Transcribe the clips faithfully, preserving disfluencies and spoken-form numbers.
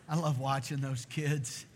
I love watching those kids.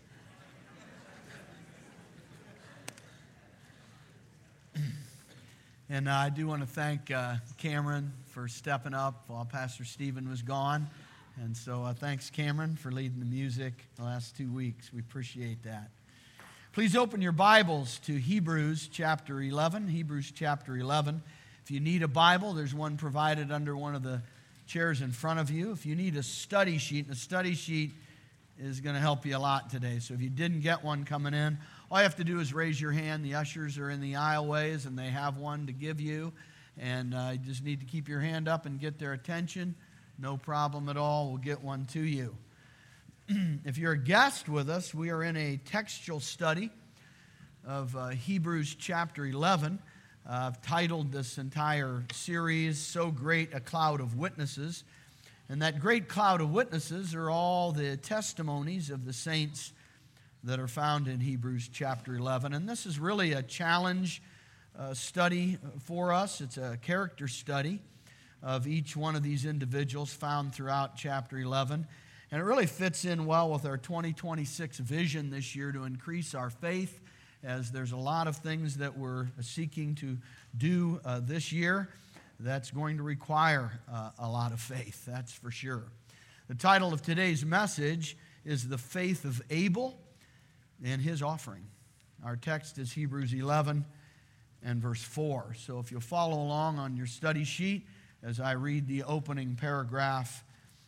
And uh, I do want to thank uh, Cameron for stepping up while Pastor Stephen was gone. And so uh, thanks, Cameron, for leading the music the last two weeks. We appreciate that. Please open your Bibles to Hebrews chapter eleven. Hebrews chapter eleven. If you need a Bible, there's one provided under one of the chairs in front of you. If you need a study sheet, and a study sheet is going to help you a lot today. So if you didn't get one coming in, all you have to do is raise your hand. The ushers are in the aisleways, and they have one to give you. And uh, you just need to keep your hand up and get their attention. No problem at all. We'll get one to you. If you're a guest with us, we are in a textual study of uh, Hebrews chapter eleven. Uh, I've titled this entire series, So Great a Cloud of Witnesses. And that great cloud of witnesses are all the testimonies of the saints that are found in Hebrews chapter eleven. And this is really a challenge uh, study for us. It's a character study of each one of these individuals found throughout chapter eleven. And it really fits in well with our twenty twenty-six vision this year to increase our faith, as there's a lot of things that we're seeking to do uh, this year that's going to require uh, a lot of faith, that's for sure. The title of today's message is The Faith of Abel and His Offering. Our text is Hebrews eleven and verse four. So if you'll follow along on your study sheet as I read the opening paragraph.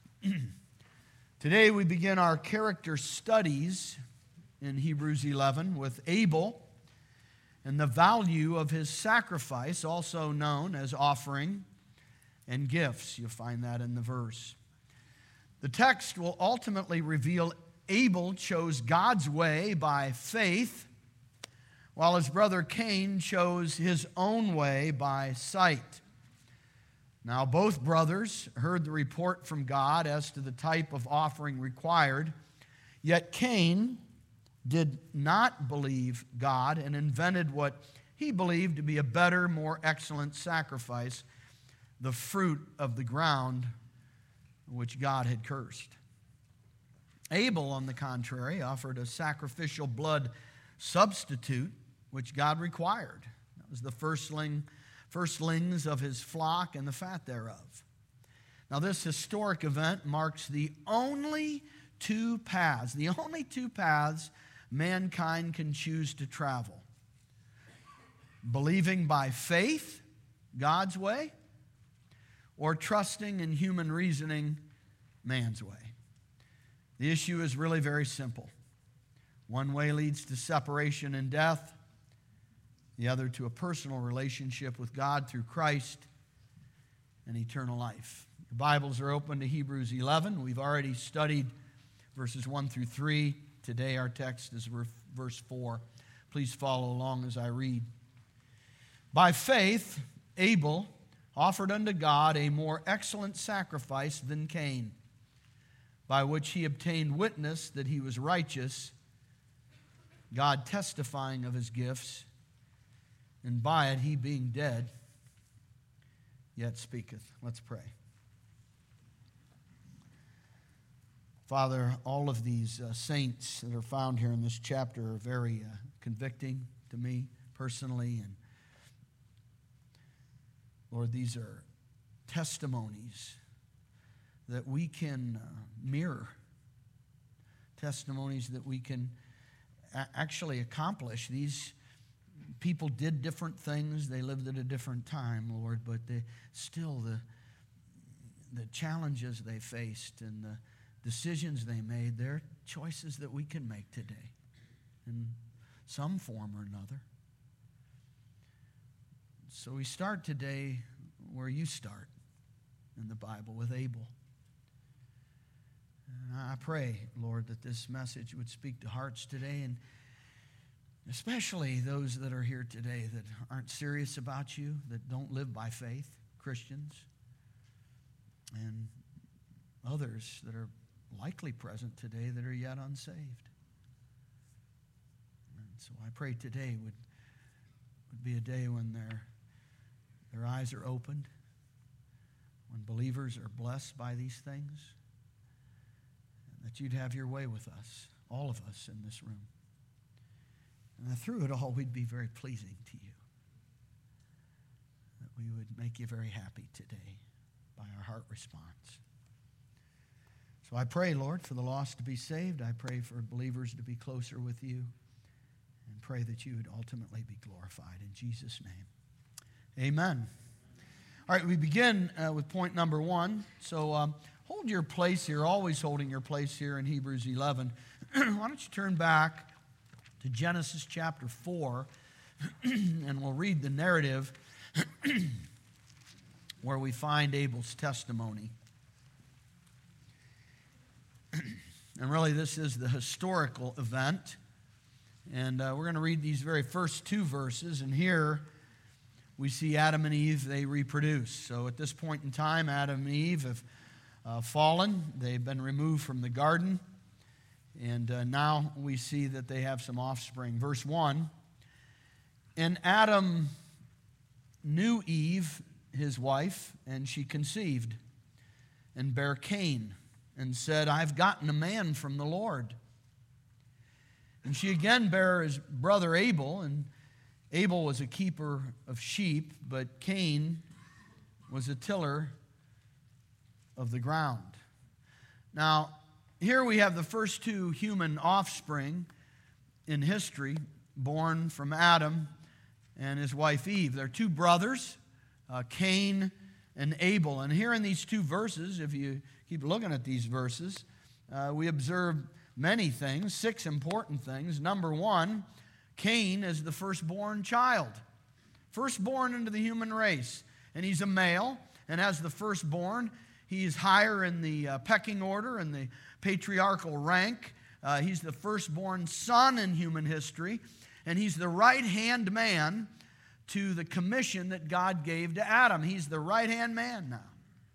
Today we begin our character studies in Hebrews eleven with Abel and the value of his sacrifice, also known as offering and gifts. You'll find that in the verse. The text will ultimately reveal Abel chose God's way by faith, while his brother Cain chose his own way by sight. Now, both brothers heard the report from God as to the type of offering required, yet Cain did not believe God and invented what he believed to be a better, more excellent sacrifice, the fruit of the ground which God had cursed. Abel, on the contrary, offered a sacrificial blood substitute which God required. That was the firstling, firstlings of his flock and the fat thereof. Now, this historic event marks the only two paths, the only two paths mankind can choose to travel. Believing by faith, God's way, or trusting in human reasoning, man's way. The issue is really very simple. One way leads to separation and death, the other to a personal relationship with God through Christ and eternal life. Your Bibles are open to Hebrews eleven. We've already studied verses one through three. Today our text is verse four. Please follow along as I read. By faith, Abel offered unto God a more excellent sacrifice than Cain, by which he obtained witness that he was righteous, God testifying of his gifts, and by it he being dead, yet speaketh. Let's pray. Father, all of these uh, saints that are found here in this chapter are very uh, convicting to me personally. And Lord, these are testimonies that we can uh, mirror, testimonies that we can a- actually accomplish. These people did different things. They lived at a different time, Lord, but they, still the, the challenges they faced and the decisions they made, they're choices that we can make today in some form or another. So we start today where you start in the Bible, with Abel. And I pray, Lord, that this message would speak to hearts today, and especially those that are here today that aren't serious about you, that don't live by faith, Christians, and others that are likely present today that are yet unsaved. And so I pray today would, would be a day when their, their eyes are opened, when believers are blessed by these things, and the that you'd have your way with us, all of us in this room. And that through it all, we'd be very pleasing to you. That we would make you very happy today by our heart response. So I pray, Lord, for the lost to be saved. I pray for believers to be closer with you. And pray that you would ultimately be glorified. In Jesus' name, amen. All right, we begin uh, with point number one. So um, hold your place here, always holding your place here in Hebrews eleven. Why don't you turn back to Genesis chapter four, and we'll read the narrative where we find Abel's testimony. And really, this is the historical event. And uh, we're going to read these very first two verses. And here we see Adam and Eve, they reproduce. So at this point in time, Adam and Eve have uh, fallen. They've been removed from the garden. And uh, now we see that they have some offspring. Verse one, and Adam knew Eve, his wife, and she conceived and bare Cain, and said, I've gotten a man from the Lord. And she again bare his brother Abel, and Abel was a keeper of sheep, but Cain was a tiller of the ground. Now, here we have the first two human offspring in history, born from Adam and his wife Eve. They're two brothers, uh, Cain and Abel. And here in these two verses, if you keep looking at these verses, uh, we observe many things, six important things. Number one, Cain is the firstborn child, firstborn into the human race. And he's a male, and as the firstborn, he is higher in the uh, pecking order and the patriarchal rank. Uh, he's the firstborn son in human history, and he's the right-hand man to the commission that God gave to Adam. He's the right-hand man now.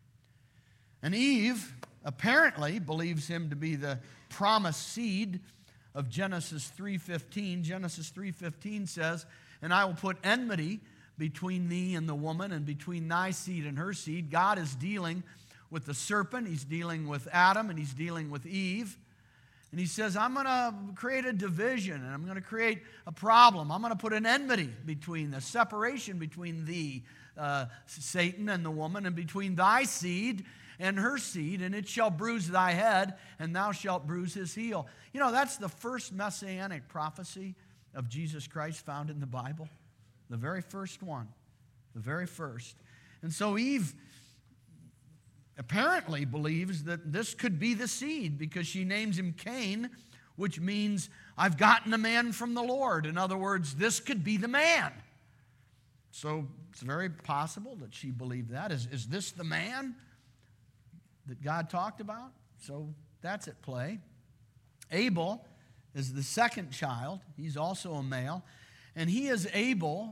And Eve apparently believes him to be the promised seed of Genesis three fifteen. Genesis three fifteen says, and I will put enmity between thee and the woman, and between thy seed and her seed. God is dealing with the serpent. He's dealing with Adam, and he's dealing with Eve. And he says, I'm going to create a division, and I'm going to create a problem. I'm going to put an enmity between the separation between thee, uh, Satan, and the woman, and between thy seed and her seed, and it shall bruise thy head, and thou shalt bruise his heel. You know, that's the first messianic prophecy of Jesus Christ found in the Bible. The very first one. The very first. And so Eve apparently believes that this could be the seed, because she names him Cain, which means I've gotten a man from the Lord. In other words, this could be the man. So it's very possible that she believed that. Is, is this the man that God talked about? So that's at play. Abel is the second child. He's also a male. And he is able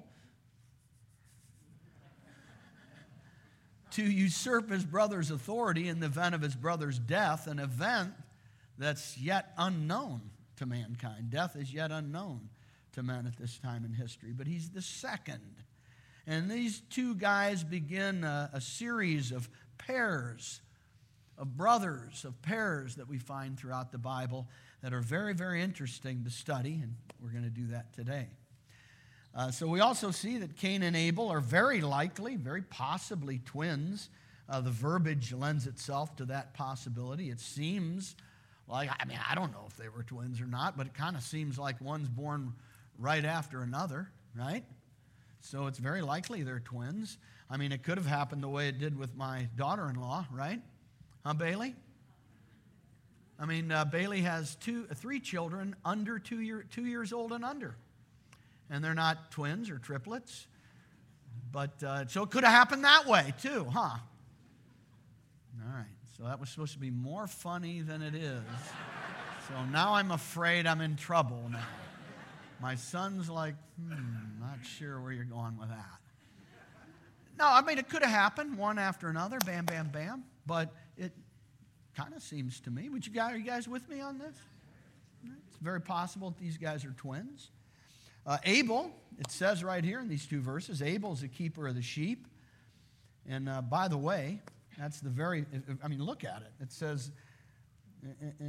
to usurp his brother's authority in the event of his brother's death, an event that's yet unknown to mankind. Death is yet unknown to men at this time in history, but he's the second. And these two guys begin a, a series of pairs, of brothers, of pairs that we find throughout the Bible that are very, very interesting to study, and we're going to do that today. Uh, so we also see that Cain and Abel are very likely, very possibly twins. Uh, the verbiage lends itself to that possibility. It seems like, I mean, I don't know if they were twins or not, but it kind of seems like one's born right after another, right? So it's very likely they're twins. I mean, it could have happened the way it did with my daughter-in-law, right? Huh, Bailey? I mean, uh, Bailey has two, three children under two, year, two years old and under. And they're not twins or triplets. But uh, so it could have happened that way too, huh? All right. So that was supposed to be more funny than it is. So now I'm afraid I'm in trouble now. My son's like, hmm, not sure where you're going with that. No, I mean, it could have happened one after another, bam, bam, bam. But it kind of seems to me, would you guys, are you guys with me on this? It's very possible that these guys are twins. Uh, Abel, it says right here in these two verses, Abel is a keeper of the sheep. And uh, by the way, that's the very, I mean, look at it. It says in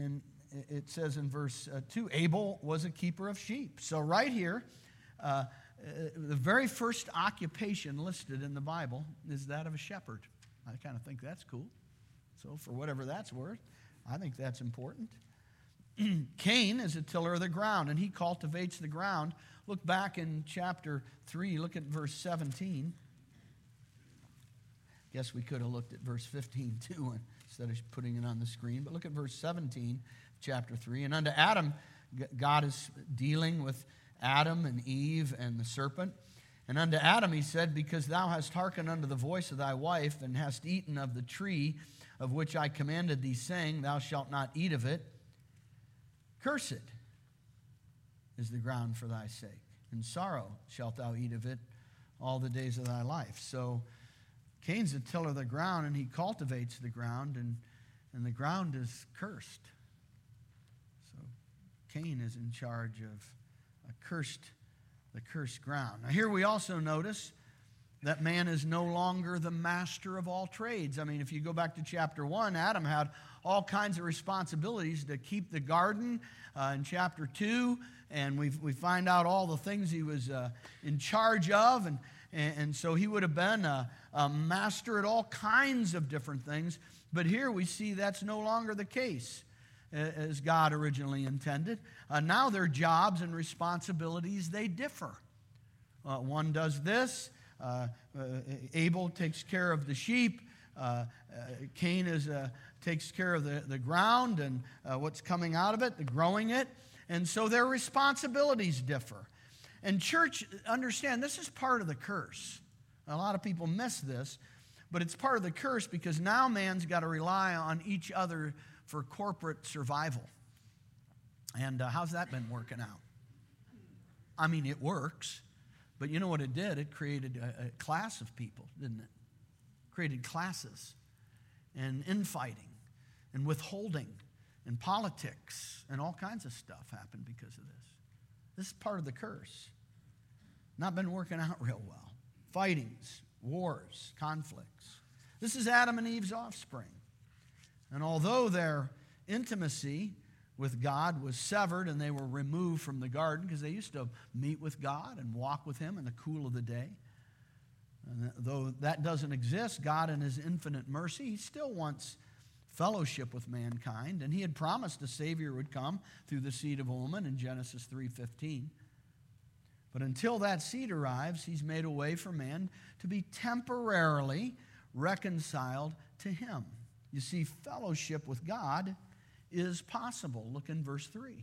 it says in verse uh, two, Abel was a keeper of sheep. So right here, uh, uh, the very first occupation listed in the Bible is that of a shepherd. I kind of think that's cool. So for whatever that's worth, I think that's important. Cain is a tiller of the ground, and he cultivates the ground. Look back in chapter three, look at verse seventeen. Guess we could have looked at verse fifteen too instead of putting it on the screen. But look at verse seventeen, chapter three. And unto Adam, God is dealing with Adam and Eve and the serpent. And unto Adam he said, because thou hast hearkened unto the voice of thy wife, and hast eaten of the tree of which I commanded thee, saying, thou shalt not eat of it, cursed is the ground for thy sake. In sorrow shalt thou eat of it all the days of thy life. So Cain's a tiller of the ground, and he cultivates the ground, and, and the ground is cursed. So Cain is in charge of a cursed, the cursed ground. Now here we also notice that man is no longer the master of all trades. I mean, if you go back to chapter one, Adam had all kinds of responsibilities to keep the garden uh, in chapter two, and we we find out all the things he was uh, in charge of, and, and, and so he would have been a, a master at all kinds of different things. But here we see that's no longer the case as God originally intended. Uh, now their jobs and responsibilities, they differ. Uh, one does this. Uh, uh, Abel takes care of the sheep. Uh, uh, Cain is, uh, takes care of the, the ground and uh, what's coming out of it, the growing it. And so their responsibilities differ. And church, understand, this is part of the curse. A lot of people miss this, but it's part of the curse because now man's got to rely on each other for corporate survival. And uh, how's that been working out? I mean, it works. But you know what it did? It created a, a class of people, didn't it? Created classes and infighting and withholding and politics and all kinds of stuff happened because of this. This is part of the curse. Not been working out real well. Fightings, wars, conflicts. This is Adam and Eve's offspring. And although their intimacy with God was severed and they were removed from the garden because they used to meet with God and walk with him in the cool of the day. And though that doesn't exist, God in his infinite mercy, he still wants fellowship with mankind. And he had promised a Savior would come through the seed of a woman in Genesis three fifteen. But until that seed arrives, he's made a way for man to be temporarily reconciled to him. You see, fellowship with God is possible. Look in verse three.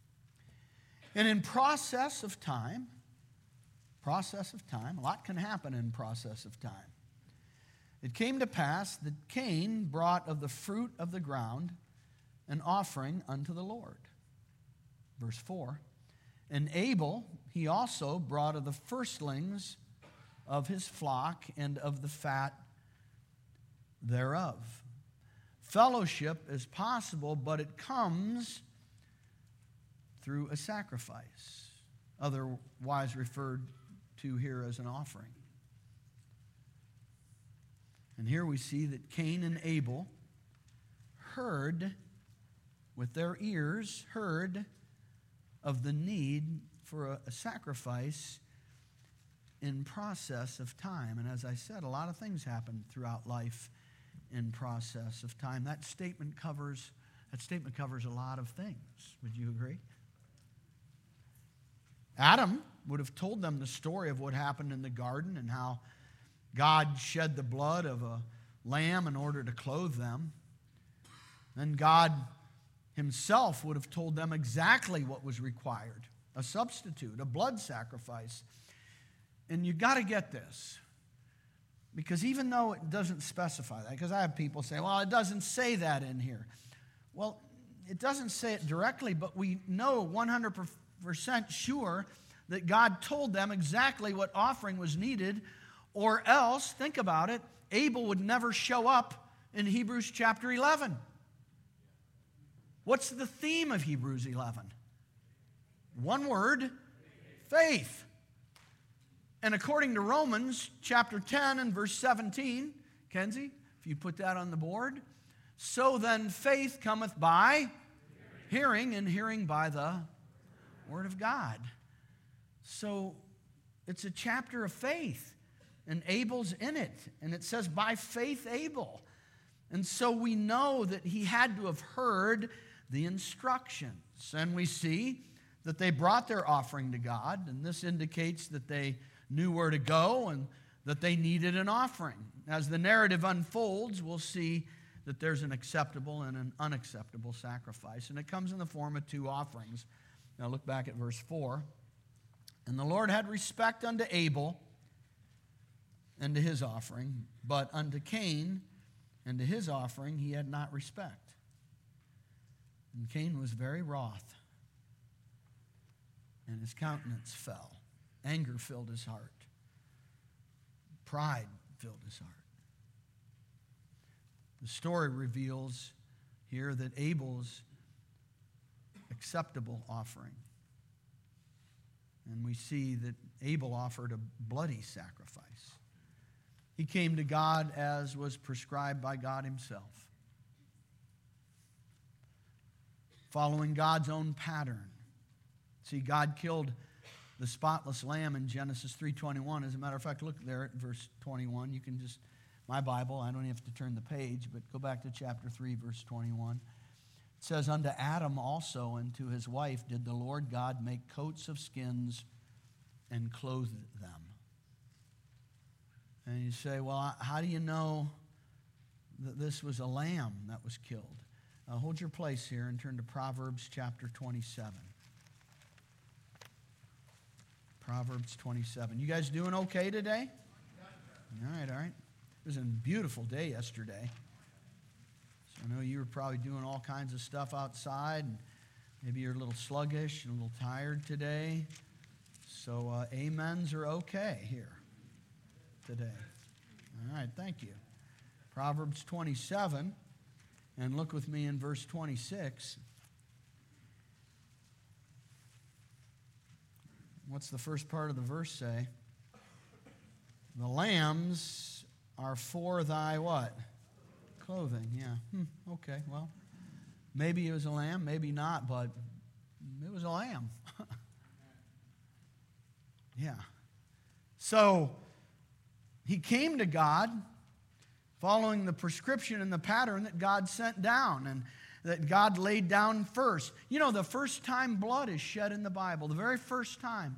And in process of time, process of time, a lot can happen in process of time. It came to pass that Cain brought of the fruit of the ground an offering unto the Lord. Verse four. And Abel, he also brought of the firstlings of his flock and of the fat thereof. Fellowship is possible, but it comes through a sacrifice, otherwise referred to here as an offering. And here we see that Cain and Abel heard with their ears, heard of the need for a, a sacrifice in process of time. And as I said, a lot of things happen throughout life in process of time. That statement covers that statement covers a lot of things. Would you agree? Adam would have told them the story of what happened in the garden and how God shed the blood of a lamb in order to clothe them. Then God himself would have told them exactly what was required, a substitute, a blood sacrifice. And you got to get this. Because even though it doesn't specify that, because I have people say, well, it doesn't say that in here. Well, it doesn't say it directly, but we know one hundred percent sure that God told them exactly what offering was needed, or else, think about it, Abel would never show up in Hebrews chapter eleven. What's the theme of Hebrews eleven? One word, faith. And according to Romans chapter ten and verse seventeen, Kenzie, if you put that on the board, so then faith cometh by Hearing, and hearing by the Word of God. So it's a chapter of faith, and Abel's in it. And it says, by faith Abel. And so we know that he had to have heard the instructions. And we see that they brought their offering to God, and this indicates that they knew where to go and that they needed an offering. As the narrative unfolds, we'll see that there's an acceptable and an unacceptable sacrifice, and it comes in the form of two offerings. Now look back at verse four. And the Lord had respect unto Abel and to his offering, but unto Cain and to his offering he had not respect. And Cain was very wroth, and his countenance fell. Anger filled his heart. Pride filled his heart. The story reveals here that Abel's acceptable offering. And we see that Abel offered a bloody sacrifice. He came to God as was prescribed by God himself, following God's own pattern. See, God killed the spotless lamb in Genesis three twenty-one. As a matter of fact, look there at verse twenty-one. You can just, my Bible, I don't have to turn the page, but go back to chapter three, verse twenty-one. It says, unto Adam also and to his wife did the Lord God make coats of skins and clothed them. And you say, well, how do you know that this was a lamb that was killed? Uh, hold your place here and turn to Proverbs chapter twenty-seven. Proverbs twenty-seven. You guys doing okay today? All right, all right. It was a beautiful day yesterday. So I know you were probably doing all kinds of stuff outside. And maybe you're a little sluggish and a little tired today. So uh, amens are okay here today. All right, thank you. Proverbs twenty-seven, and look with me in verse twenty-six. What's the first part of the verse say? The lambs are for thy what? Clothing, yeah. Hmm, okay, well, maybe it was a lamb, maybe not, but it was a lamb. Yeah. So, he came to God following the prescription and the pattern that God sent down and that God laid down first. You know, the first time blood is shed in the Bible, the very first time,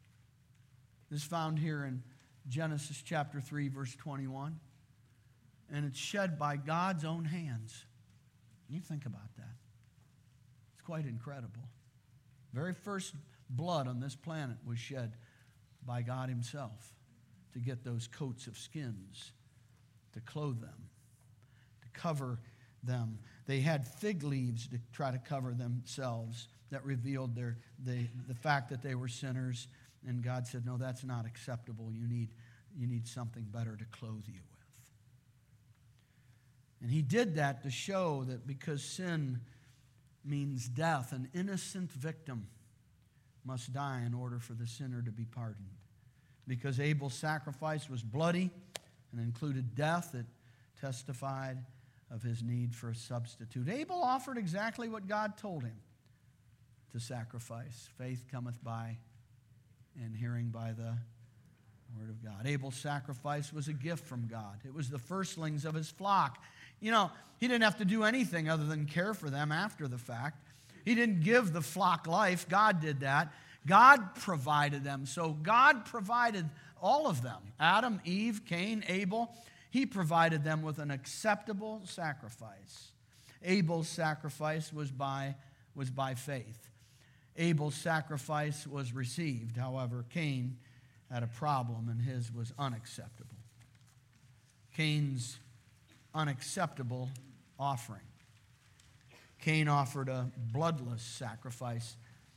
is found here in Genesis chapter three, verse twenty-one. And it's shed by God's own hands. You think about that. It's quite incredible. Very first blood on this planet was shed by God himself to get those coats of skins, to clothe them, to cover them. They had fig leaves to try to cover themselves that revealed their, the, the fact that they were sinners. And God said, no, that's not acceptable. You need, you need something better to clothe you with. And he did that to show that because sin means death, an innocent victim must die in order for the sinner to be pardoned. Because Abel's sacrifice was bloody and included death, it testified of his need for a substitute. Abel offered exactly what God told him to sacrifice. Faith cometh by and hearing by the Word of God. Abel's sacrifice was a gift from God. It was the firstlings of his flock. You know, he didn't have to do anything other than care for them after the fact. He didn't give the flock life. God did that. God provided them. So God provided all of them. Adam, Eve, Cain, Abel. He provided them with an acceptable sacrifice. Abel's sacrifice was by, was by faith. Abel's sacrifice was received. However, Cain had a problem, and his was unacceptable. Cain's unacceptable offering. Cain offered a bloodless sacrifice.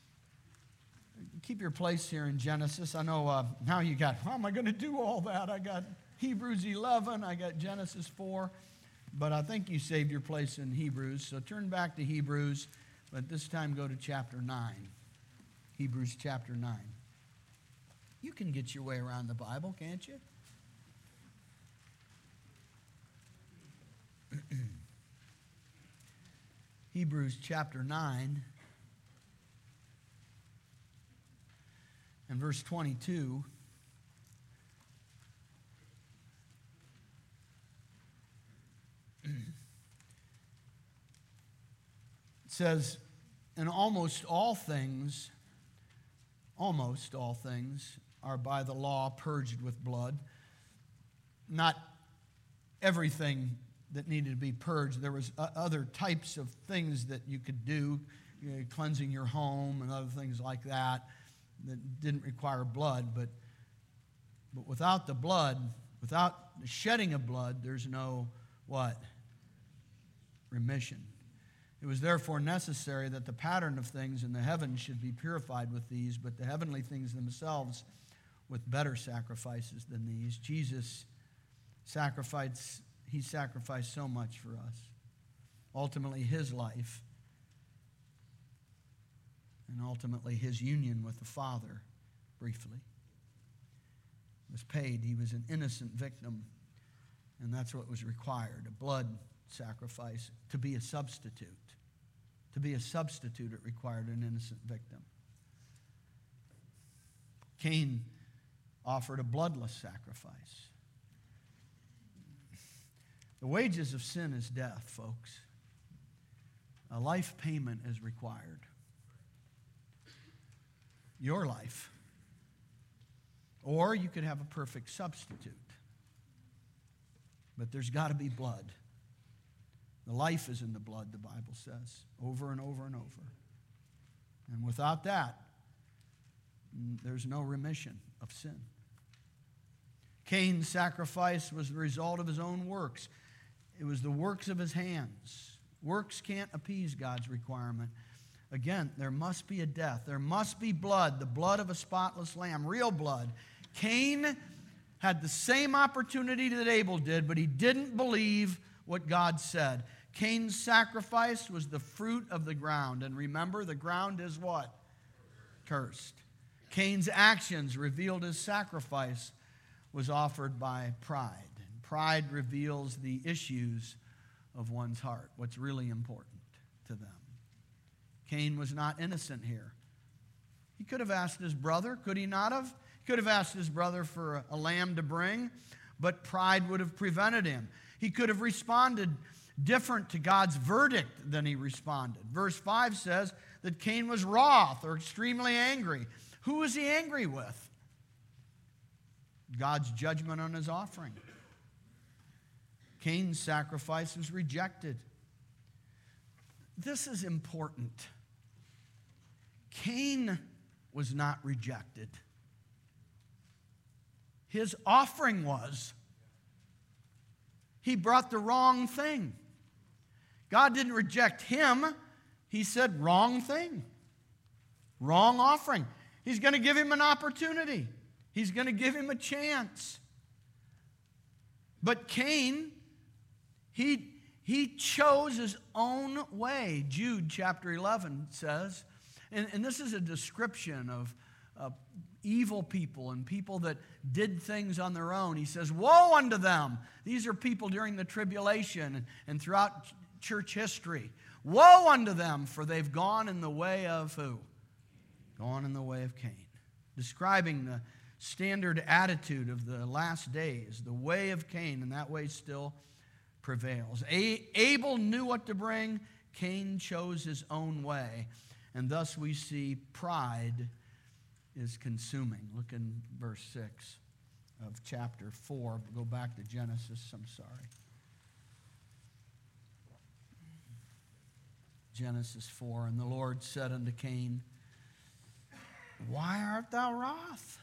Keep your place here in Genesis. I know uh, now you got, how am I going to do all that? I got Hebrews eleven, I got Genesis four, but I think you saved your place in Hebrews. So turn back to Hebrews, but this time go to chapter nine. Hebrews chapter nine. You can get your way around the Bible, can't you? Hebrews chapter nine and verse twenty-two. It says, "And almost all things, almost all things are by the law purged with blood." Not everything that needed to be purged. There was other types of things that you could do, you know, cleansing your home and other things like that, that didn't require blood. But, but without the blood, without the shedding of blood, there's no what? Remission. It was therefore necessary that the pattern of things in the heavens should be purified with these, but the heavenly things themselves with better sacrifices than these. Jesus sacrificed, he sacrificed so much for us. Ultimately, his life and ultimately his union with the Father, briefly, was paid. He was an innocent victim, and that's what was required, a blood sacrifice, to be a substitute. To be a substitute, it required an innocent victim. Cain offered a bloodless sacrifice. The wages of sin is death, folks. A life payment is required. Your life. Or you could have a perfect substitute. But there's got to be blood. The life is in the blood, the Bible says, over and over and over. And without that, there's no remission of sin. Cain's sacrifice was the result of his own works. It was the works of his hands. Works can't appease God's requirement. Again, there must be a death. There must be blood, the blood of a spotless lamb, real blood. Cain had the same opportunity that Abel did, but he didn't believe what God said. Cain's sacrifice was the fruit of the ground. And remember, the ground is what? Cursed. Cain's actions revealed his sacrifice was offered by pride. And pride reveals the issues of one's heart, what's really important to them. Cain was not innocent here. He could have asked his brother, could he not have? He could have asked his brother for a, a lamb to bring, but pride would have prevented him. He could have responded different to God's verdict than he responded. Verse five says that Cain was wroth or extremely angry. Who was he angry with? God's judgment on his offering. Cain's sacrifice was rejected. This is important. Cain was not rejected. His offering was. He brought the wrong thing. God didn't reject him. He said, wrong thing. Wrong offering. He's going to give him an opportunity. He's going to give him a chance. But Cain, he, he chose his own way. Jude chapter eleven says, and, and this is a description of uh, evil people and people that did things on their own. He says, woe unto them. These are people during the tribulation and, and throughout ch- church history. Woe unto them, for they've gone in the way of who? Gone in the way of Cain. Describing the standard attitude of the last days, the way of Cain, and that way still prevails. A- Abel knew what to bring. Cain chose his own way. And thus we see pride is consuming. Look in verse six of chapter four. Go back to Genesis, I'm sorry. Genesis four, and the Lord said unto Cain, why art thou wroth?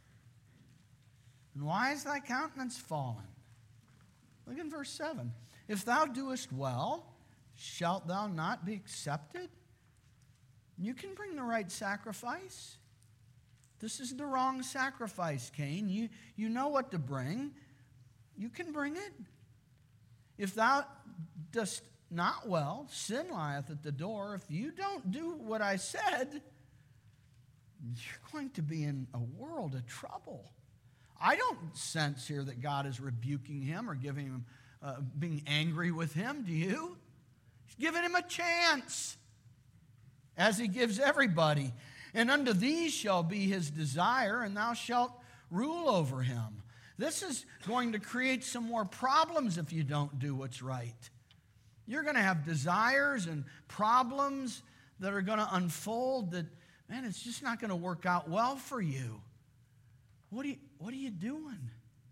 And why is thy countenance fallen? Look in verse seven. If thou doest well, shalt thou not be accepted? You can bring the right sacrifice. This is the wrong sacrifice, Cain. You, you know what to bring. You can bring it. If thou dost not well, sin lieth at the door. If you don't do what I said, you're going to be in a world of trouble. I don't sense here that God is rebuking him or giving him, uh, being angry with him. Do you? He's giving him a chance, as he gives everybody. And unto these shall be his desire, and thou shalt rule over him. This is going to create some more problems if you don't do what's right. You're going to have desires and problems that are going to unfold that, man, it's just not going to work out well for you. What are you, what are you doing?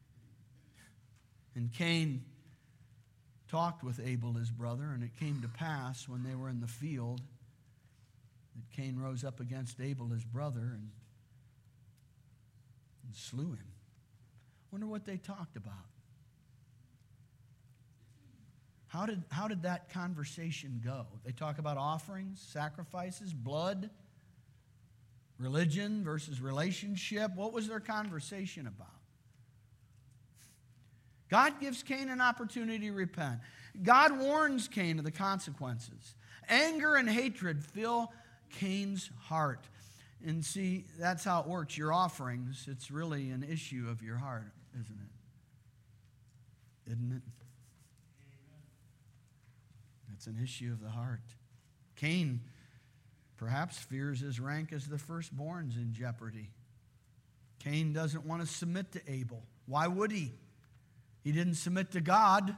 And Cain talked with Abel, his brother, and it came to pass when they were in the field that Cain rose up against Abel, his brother, and, and slew him. Wonder what they talked about. How did, how did that conversation go? They talk about offerings, sacrifices, blood, religion versus relationship. What was their conversation about? God gives Cain an opportunity to repent. God warns Cain of the consequences. Anger and hatred fill Cain's heart. And see, that's how it works. Your offerings, it's really an issue of your heart, isn't it? Isn't it? It's an issue of the heart. Cain perhaps fears his rank as the firstborn's in jeopardy. Cain doesn't want to submit to Abel. Why would he? He didn't submit to God.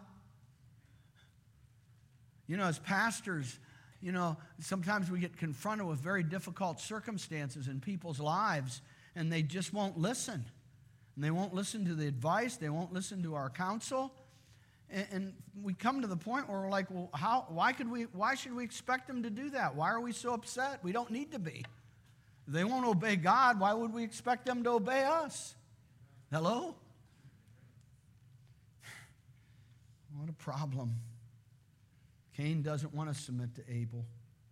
You know, as pastors, you know, sometimes we get confronted with very difficult circumstances in people's lives, and they just won't listen. And they won't listen to the advice. They won't listen to our counsel. And, and we come to the point where we're like, well, how? Why could we? Why should we expect them to do that? Why are we so upset? We don't need to be. If they won't obey God, why would we expect them to obey us? Hello? What a problem. Cain doesn't want to submit to Abel.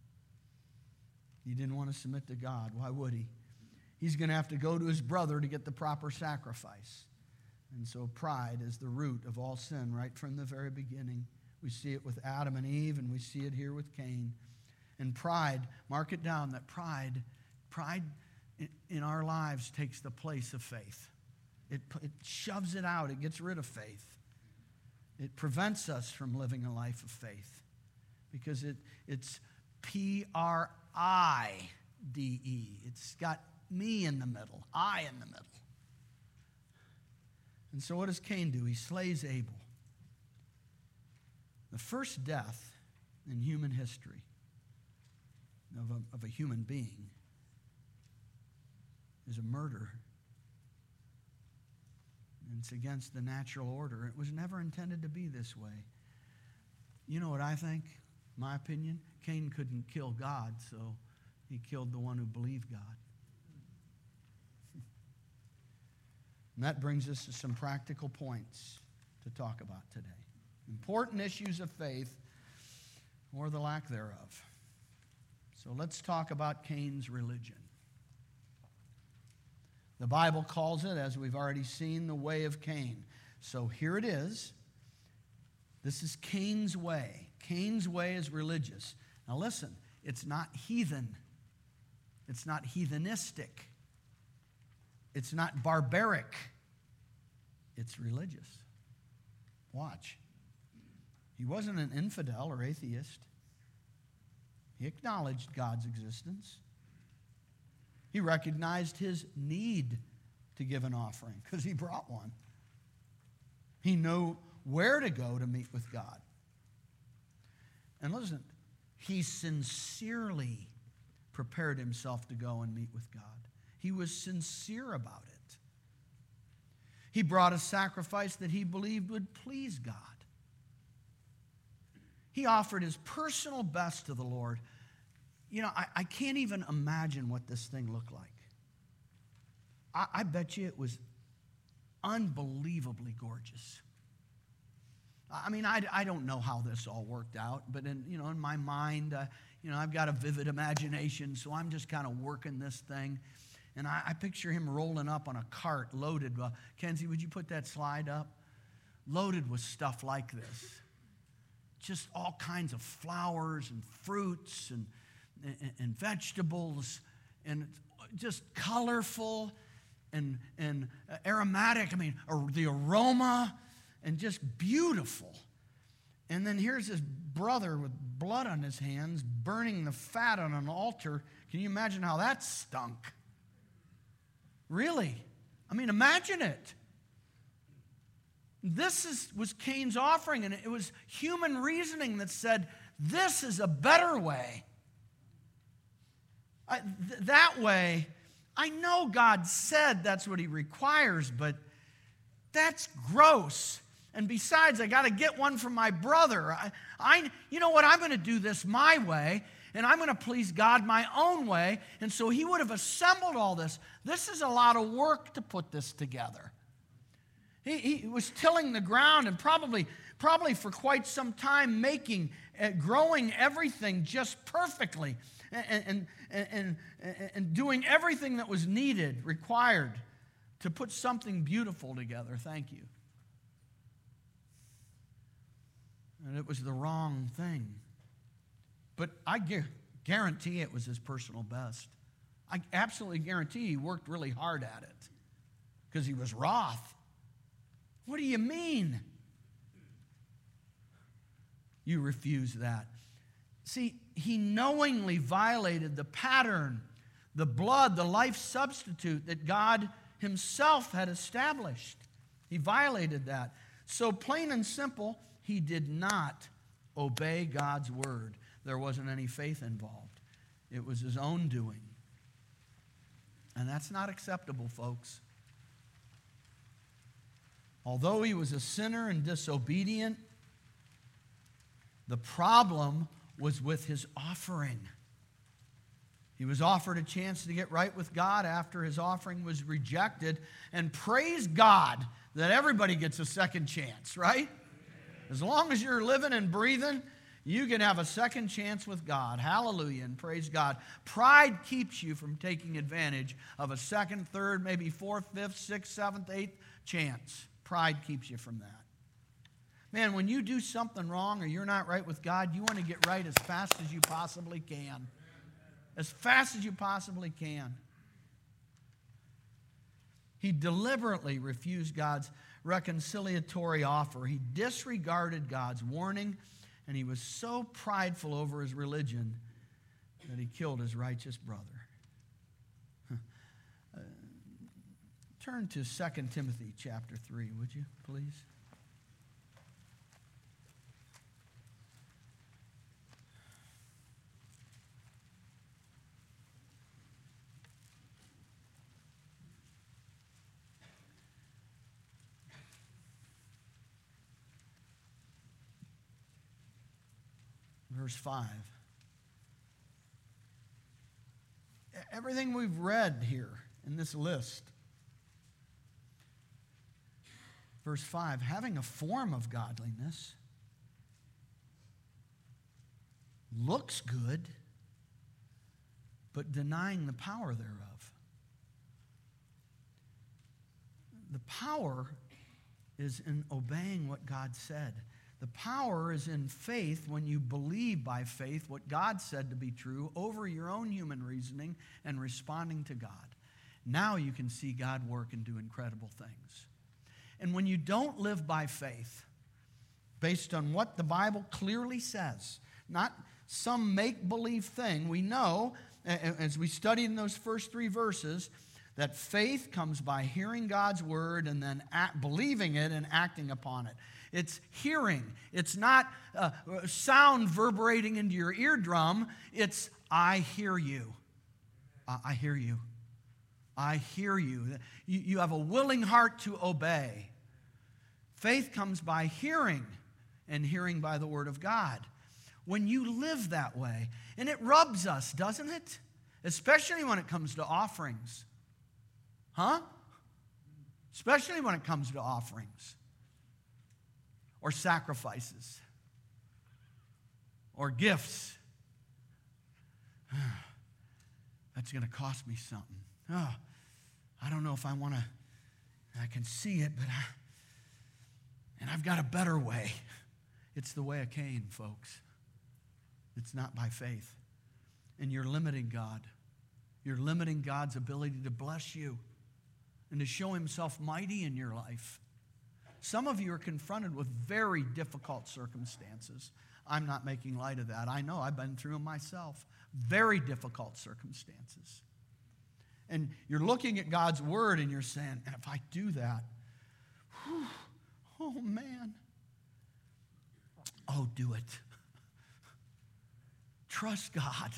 He didn't want to submit to God. Why would he? He's going to have to go to his brother to get the proper sacrifice. And so pride is the root of all sin right from the very beginning. We see it with Adam and Eve, and we see it here with Cain. And pride, mark it down, that pride, pride in our lives takes the place of faith. It, it shoves it out. It gets rid of faith. It prevents us from living a life of faith. Because it, it's P R I D E. It's got me in the middle, I in the middle. And so what does Cain do? He slays Abel. The first death in human history of a, of a human being is a murder. And it's against the natural order. It was never intended to be this way. You know what I think? My opinion, Cain couldn't kill God, so he killed the one who believed God. And that brings us to some practical points to talk about today. Important issues of faith or the lack thereof. So let's talk about Cain's religion. The Bible calls it, as we've already seen, the way of Cain. So here it is. This is Cain's way. Cain's way is religious. Now listen, it's not heathen. It's not heathenistic. It's not barbaric. It's religious. Watch. He wasn't an infidel or atheist. He acknowledged God's existence. He recognized his need to give an offering because he brought one. He knew where to go to meet with God. And listen, he sincerely prepared himself to go and meet with God. He was sincere about it. He brought a sacrifice that he believed would please God. He offered his personal best to the Lord. You know, I, I can't even imagine what this thing looked like. I, I bet you it was unbelievably gorgeous. I mean, I, I don't know how this all worked out, but in, you know, in my mind, uh, you know, I've got a vivid imagination, so I'm just kind of working this thing. And I, I picture him rolling up on a cart loaded. Uh, Kenzie, would you put that slide up? Loaded with stuff like this. Just all kinds of flowers and fruits and, and, and vegetables, and just colorful and, and aromatic. I mean, the aroma, and just beautiful. And then here's this brother with blood on his hands, burning the fat on an altar. Can you imagine how that stunk? Really? I mean, imagine it. This is, was Cain's offering, and it was human reasoning that said, this is a better way. I, th- that way, I know God said that's what he requires, but that's gross. And besides, I got to get one from my brother. I, I, you know what? I'm going to do this my way, and I'm going to please God my own way. And so he would have assembled all this. This is a lot of work to put this together. He, he was tilling the ground and probably, probably for quite some time making, uh, growing everything just perfectly and, and, and, and doing everything that was needed, required to put something beautiful together. Thank you. And it was the wrong thing. But I gu- guarantee it was his personal best. I absolutely guarantee he worked really hard at it because he was wroth. What do you mean? You refuse that. See, he knowingly violated the pattern, the blood, the life substitute that God himself had established. He violated that. So plain and simple, he did not obey God's word. There wasn't any faith involved. It was his own doing. And that's not acceptable, folks. Although he was a sinner and disobedient, the problem was with his offering. He was offered a chance to get right with God after his offering was rejected. And praise God that everybody gets a second chance, right? As long as you're living and breathing, you can have a second chance with God. Hallelujah, and praise God. Pride keeps you from taking advantage of a second, third, maybe fourth, fifth, sixth, seventh, eighth chance. Pride keeps you from that. Man, when you do something wrong or you're not right with God, you want to get right as fast as you possibly can. As fast as you possibly can. He deliberately refused God's reconciliatory offer. He disregarded God's warning, and he was so prideful over his religion that he killed his righteous brother. Uh, turn to Second Timothy chapter three, would you, please? Verse five. Everything we've read here in this list. Verse five, having a form of godliness, looks good, but denying the power thereof. The power is in obeying what God said. The power is in faith when you believe by faith what God said to be true over your own human reasoning and responding to God. Now you can see God work and do incredible things. And when you don't live by faith, based on what the Bible clearly says, not some make-believe thing, we know, as we studied in those first three verses, that faith comes by hearing God's word and then act, believing it and acting upon it. It's hearing. It's not uh, sound reverberating into your eardrum. It's, I hear you. I, I hear you. I hear you. you. You have a willing heart to obey. Faith comes by hearing, and hearing by the word of God. When you live that way, and it rubs us, doesn't it? Especially when it comes to offerings. Huh? Especially when it comes to offerings. Or sacrifices, or gifts. That's going to cost me something. Oh, I don't know if I want to, I can see it, but I, and I've got a better way. It's the way of Cain, folks. It's not by faith. And you're limiting God. You're limiting God's ability to bless you and to show himself mighty in your life. Some of you are confronted with very difficult circumstances. I'm not making light of that. I know I've been through them myself. Very difficult circumstances. And you're looking at God's word and you're saying, and if I do that, whew, oh man. Oh, do it. Trust God.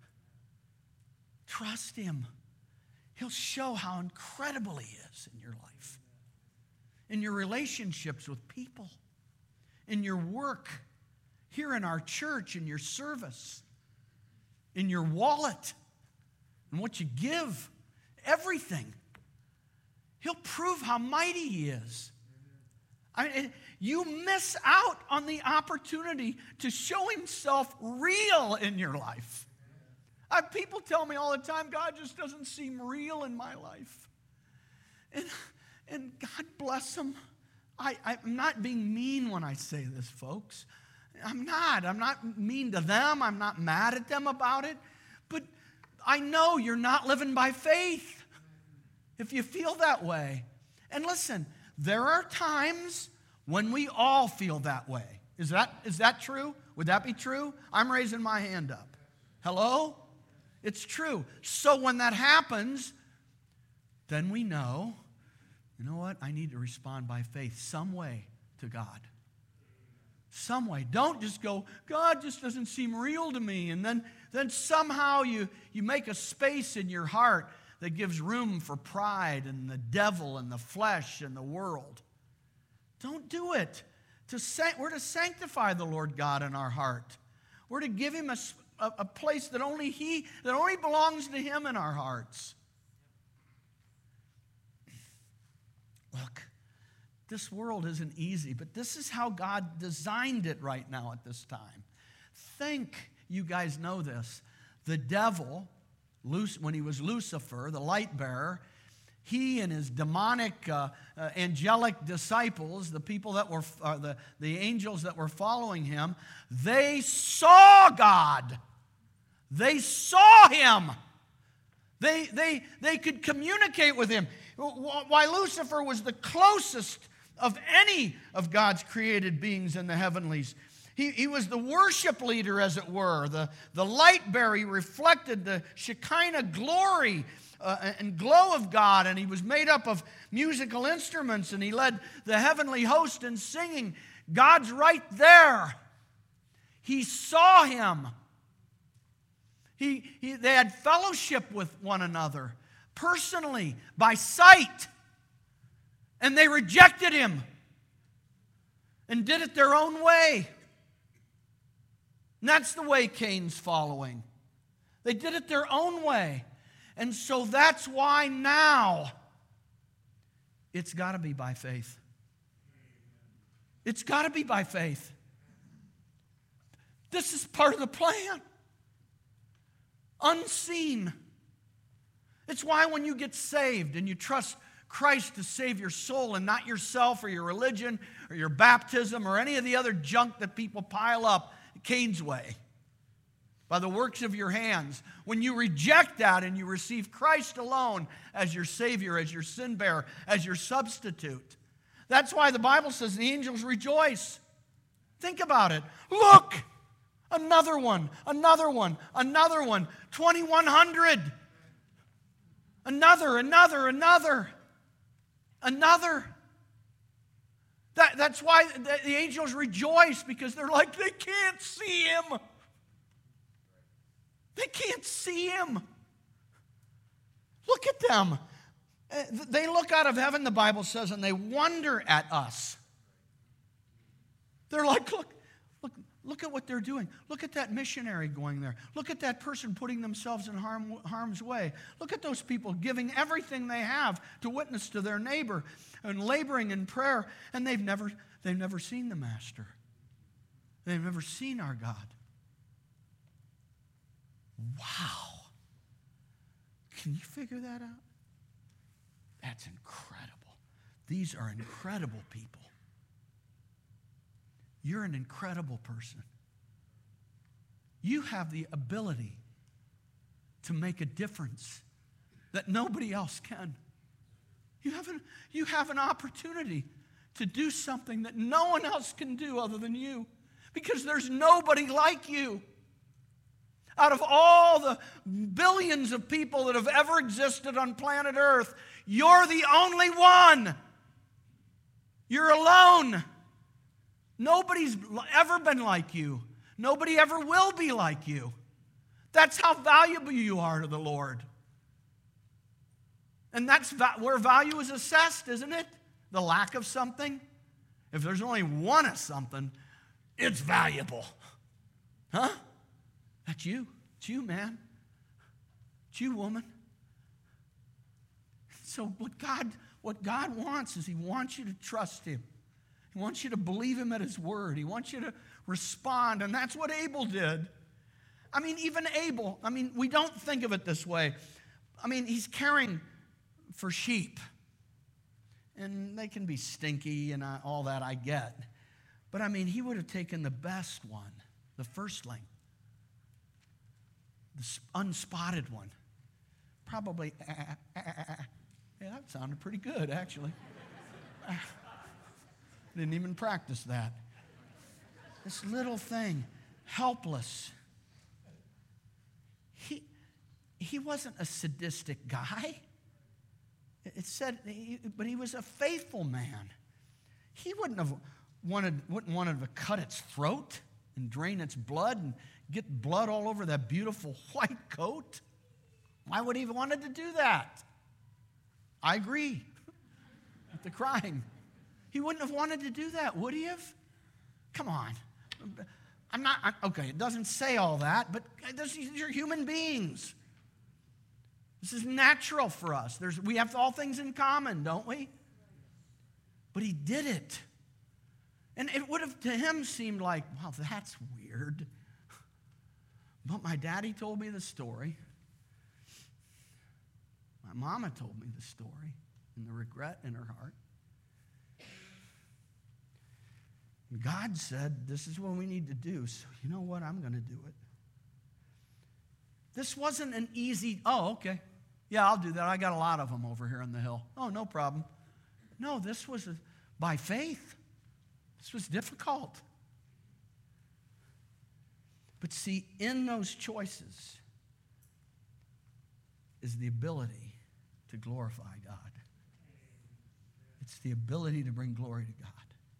Trust Him. He'll show how incredible He is in your life, in your relationships with people, in your work, here in our church, in your service, in your wallet, and what you give, everything. He'll prove how mighty He is. I mean, you miss out on the opportunity to show Himself real in your life. I, people tell me all the time, God just doesn't seem real in my life. And, and God bless them. I, I'm not being mean when I say this, folks. I'm not. I'm not mean to them. I'm not mad at them about it. But I know you're not living by faith if you feel that way. And listen, there are times when we all feel that way. Is that, is that true? Would that be true? I'm raising my hand up. Hello? It's true. So when that happens, then we know, you know what? I need to respond by faith some way to God. Some way. Don't just go, God just doesn't seem real to me. And then, then somehow you, you make a space in your heart that gives room for pride and the devil and the flesh and the world. Don't do it. To san- we're to sanctify the Lord God in our heart. We're to give Him a, a, a place that only He, that only belongs to Him in our hearts. Look, this world isn't easy, but this is how God designed it right now at this time. Think, you guys know this, the devil, when he was Lucifer, the light bearer, he and his demonic, uh, uh, angelic disciples, the people that were, uh, the, the angels that were following him, they saw God. They saw Him. They, they, they could communicate with Him. Why Lucifer was the closest of any of God's created beings in the heavenlies. He, he was the worship leader, as it were. The, the light bearer, he reflected the Shekinah glory uh, and glow of God, and he was made up of musical instruments, and he led the heavenly host in singing. God's right there. He saw Him. He, he, they had fellowship with one another, personally, by sight. And they rejected Him and did it their own way. And that's the way Cain's following. They did it their own way. And so that's why now it's got to be by faith. It's got to be by faith. This is part of the plan. Unseen. It's why when you get saved and you trust Christ to save your soul and not yourself or your religion or your baptism or any of the other junk that people pile up Cain's way, by the works of your hands, when you reject that and you receive Christ alone as your Savior, as your sin bearer, as your substitute, that's why the Bible says the angels rejoice. Think about it. Look! Another one, another one, another one, twenty-one hundred. Another, another, another, another. That, that's why the, the angels rejoice, because they're like, they can't see Him. They can't see Him. Look at them. They look out of heaven, the Bible says, and they wonder at us. They're like, look, look, look at what they're doing. Look at that missionary going there. Look at that person putting themselves in harm, harm's way. Look at those people giving everything they have to witness to their neighbor and laboring in prayer, and they've never, they've never seen the Master. They've never seen our God. Wow. Can you figure that out? That's incredible. These are incredible people. You're an incredible person. You have the ability to make a difference that nobody else can. You have an, you have an opportunity to do something that no one else can do other than you. Because there's nobody like you. Out of all the billions of people that have ever existed on planet Earth, you're the only one. You're alone. Nobody's ever been like you. Nobody ever will be like you. That's how valuable you are to the Lord. And that's va- where value is assessed, isn't it? The lack of something. If there's only one of something, it's valuable. Huh? That's you. It's you, man. It's you, woman. So what God, what God wants is He wants you to trust Him. He wants you to believe Him at His word. He wants you to respond, and that's what Abel did. I mean, even Abel, I mean, we don't think of it this way. I mean, he's caring for sheep. And they can be stinky and all that, I get. But I mean, he would have taken the best one, the firstling, the unspotted one. Probably, uh, uh, uh, uh. Yeah, that sounded pretty good, actually. Uh, didn't even practice that. This little thing, helpless. He, he wasn't a sadistic guy. It said, but he was a faithful man. He wouldn't have wanted, wouldn't wanted to cut its throat and drain its blood and get blood all over that beautiful white coat. Why would he have wanted to do that? I agree with the crying. He wouldn't have wanted to do that, would he have? Come on. I'm not, I'm, okay, it doesn't say all that, but these are human beings. This is natural for us. There's, we have all things in common, don't we? But he did it. And it would have to him seemed like, wow, that's weird. But my daddy told me the story. My mama told me the story and the regret in her heart. And God said, this is what we need to do. So you know what? I'm going to do it. This wasn't an easy, oh, okay. Yeah, I'll do that. I got a lot of them over here on the hill. Oh, no problem. No, this was a, by faith. This was difficult. But see, in those choices is the ability to glorify God. It's the ability to bring glory to God.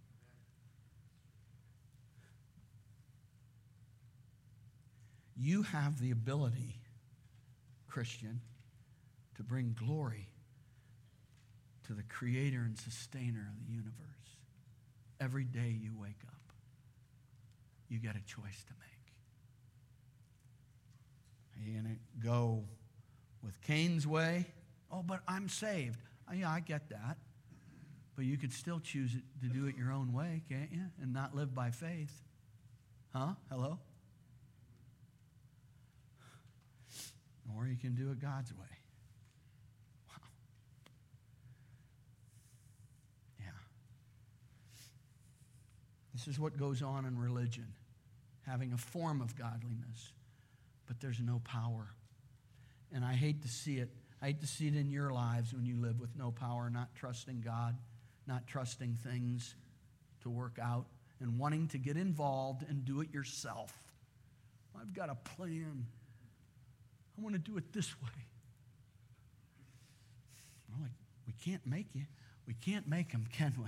You have the ability, Christian, to bring glory to the creator and sustainer of the universe. Every day you wake up, you get a choice to make. Are you going to go with Cain's way? Oh, but I'm saved. Oh, yeah, I get that. But you could still choose it to do it your own way, can't you? And not live by faith. Huh? Hello? Or you can do it God's way. Wow. Yeah. This is what goes on in religion, having a form of godliness, but there's no power. And I hate to see it. I hate to see it in your lives when you live with no power, not trusting God, not trusting things to work out, and wanting to get involved and do it yourself. I've got a plan. I want to do it this way. Well, like, we can't make you. We can't make them, can we?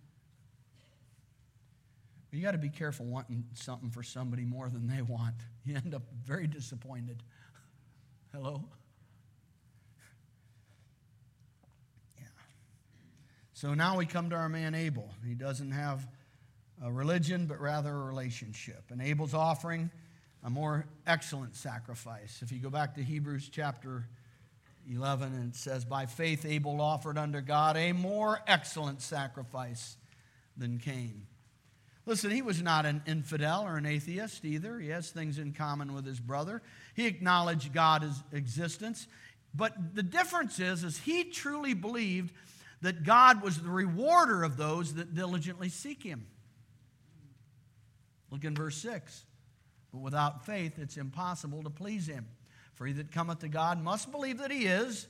You got to be careful wanting something for somebody more than they want. You end up very disappointed. Hello? Yeah. So now we come to our man Abel. He doesn't have a religion, but rather a relationship. And Abel's offering a more excellent sacrifice. If you go back to Hebrews chapter eleven, and it says, by faith Abel offered unto God a more excellent sacrifice than Cain. Listen, he was not an infidel or an atheist either. He has things in common with his brother. He acknowledged God's existence. But the difference is, is he truly believed that God was the rewarder of those that diligently seek him. Look in verse six. But without faith, it's impossible to please him. For he that cometh to God must believe that he is,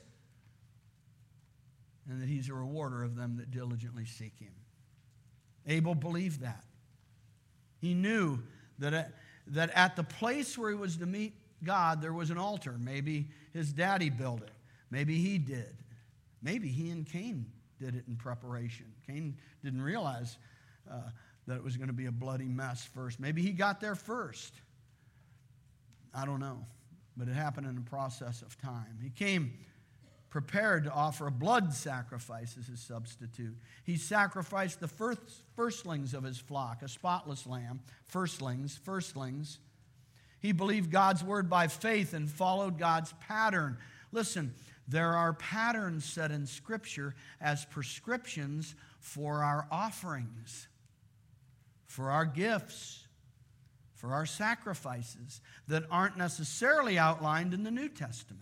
and that he's a rewarder of them that diligently seek him. Abel believed that. He knew that at, that at the place where he was to meet God, there was an altar. Maybe his daddy built it. Maybe he did. Maybe he and Cain did it in preparation. Cain didn't realize uh, that it was going to be a bloody mess first. Maybe he got there first. I don't know. But it happened in a process of time. He came prepared to offer a blood sacrifice as his substitute. He sacrificed the first, firstlings of his flock, a spotless lamb, firstlings, firstlings. He believed God's word by faith and followed God's pattern. Listen, there are patterns set in Scripture as prescriptions for our offerings, for our gifts, for our sacrifices that aren't necessarily outlined in the New Testament.